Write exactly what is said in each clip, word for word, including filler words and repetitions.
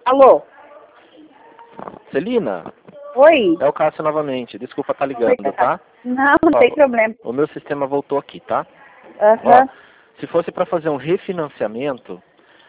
Alô? Celina, Oi? é o Cássio novamente. Desculpa estar ligando, tá? Não, não Ó, tem problema. o meu sistema voltou aqui, tá? Aham. Ó, se fosse para fazer um refinanciamento,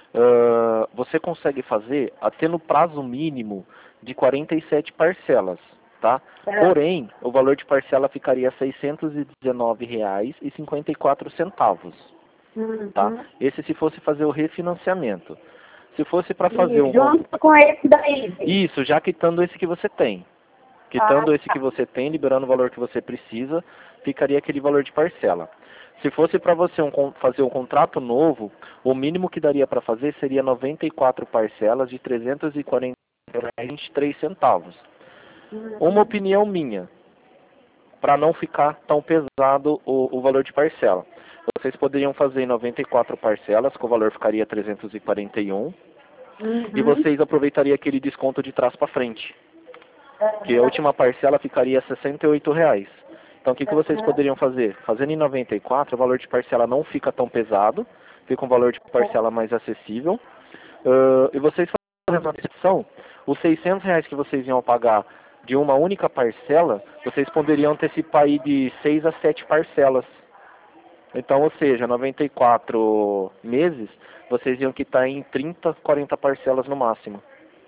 ah, você consegue fazer até no prazo mínimo de quarenta e sete parcelas, tá? É. Porém, o valor de parcela ficaria seiscentos e dezenove reais e cinquenta e quatro centavos, tá? Uhum. Esse se fosse fazer o refinanciamento. Se fosse para fazer E um... junto com esse daí. Isso, já quitando esse que você tem. Quitando Ah, esse que você tem, liberando o valor que você precisa, ficaria aquele valor de parcela. Se fosse para você um, con- fazer um contrato novo, o mínimo que daria para fazer seria noventa e quatro parcelas de trezentos e quarenta reais e vinte e três centavos. Uma uhum. opinião minha, para não ficar tão pesado o, o valor de parcela. Vocês poderiam fazer em noventa e quatro parcelas, que o valor ficaria trezentos e quarenta e um, e Uhum. vocês aproveitariam aquele desconto de trás para frente, que a Aham. última parcela ficaria sessenta e oito reais. Então o que, que vocês Aham. poderiam fazer? Fazendo em noventa e quatro, o valor de parcela não fica tão pesado, fica um valor de parcela mais acessível. Ah, e vocês fazendo a antecipação, os seiscentos reais que vocês iam pagar de uma única parcela, vocês poderiam antecipar aí de seis a sete parcelas. Então, ou seja, noventa e quatro meses, vocês iam quitar em trinta, quarenta parcelas no máximo.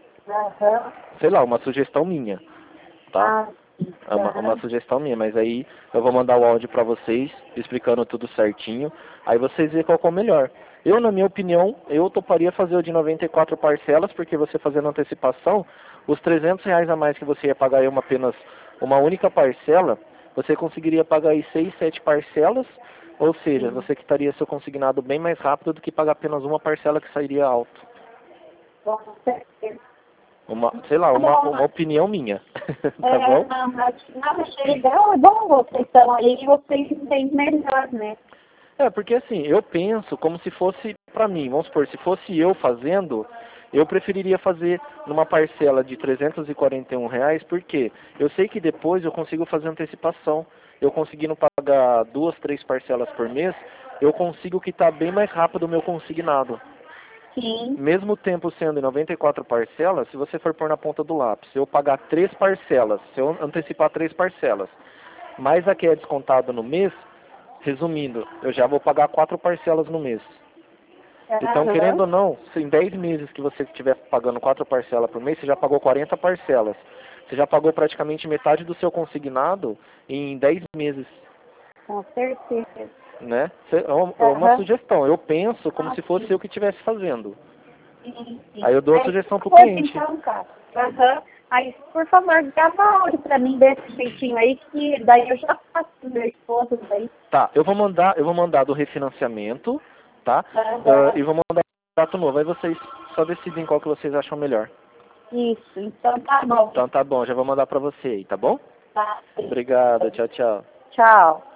Aham. Sei lá, uma sugestão minha, tá? Ah, É uma, uma aham. sugestão minha, mas aí eu vou mandar o áudio para vocês, explicando tudo certinho. Aí vocês veem qual que é o melhor. Eu, na minha opinião, eu toparia fazer o de noventa e quatro parcelas, porque você fazendo antecipação, os trezentos reais a mais que você ia pagar em uma apenas uma única parcela, você conseguiria pagar aí seis, sete parcelas, ou seja, Sim. você quitaria seu consignado bem mais rápido do que pagar apenas uma parcela que sairia alto. Com certeza. Uma, sei lá, Tá uma, bom. uma opinião minha, tá É, bom? não, acho que na legal é bom vocês estão aí e vocês entendem melhor, né? É, porque assim, eu penso como se fosse pra mim, vamos supor, se fosse eu fazendo, eu preferiria fazer numa parcela de trezentos e quarenta e um reais, porque eu sei que depois eu consigo fazer antecipação. Eu conseguindo pagar duas, três parcelas por mês, eu consigo quitar bem mais rápido o meu consignado. Sim. Mesmo o tempo sendo em noventa e quatro parcelas, se você for pôr na ponta do lápis, se eu pagar três parcelas, se eu antecipar três parcelas, mais a que é descontado no mês, resumindo, eu já vou pagar quatro parcelas no mês. Então, Aham. querendo ou não, se em dez meses que você estiver pagando quatro parcelas por mês, você já pagou quarenta parcelas. Você já pagou praticamente metade do seu consignado em dez meses, Com certeza. né? Cê- É uma, é uma Aham. sugestão. Eu penso como Ah, se fosse sim. eu que estivesse fazendo. Sim, sim. Aí eu dou a É, sugestão pro hoje cliente. então, cara. Aham. Aí, por favor, grava áudio pra mim desse jeitinho aí, que daí eu já faço pro meu esposo daí. Tá, eu vou mandar, eu vou mandar do refinanciamento, tá? Ah, Aham. e vou mandar o contrato novo. Aí vocês só decidem qual que vocês acham melhor. Isso, então tá bom. Então tá bom, já vou mandar pra você aí, tá bom? Tá. Obrigado, tchau, tchau. Tchau.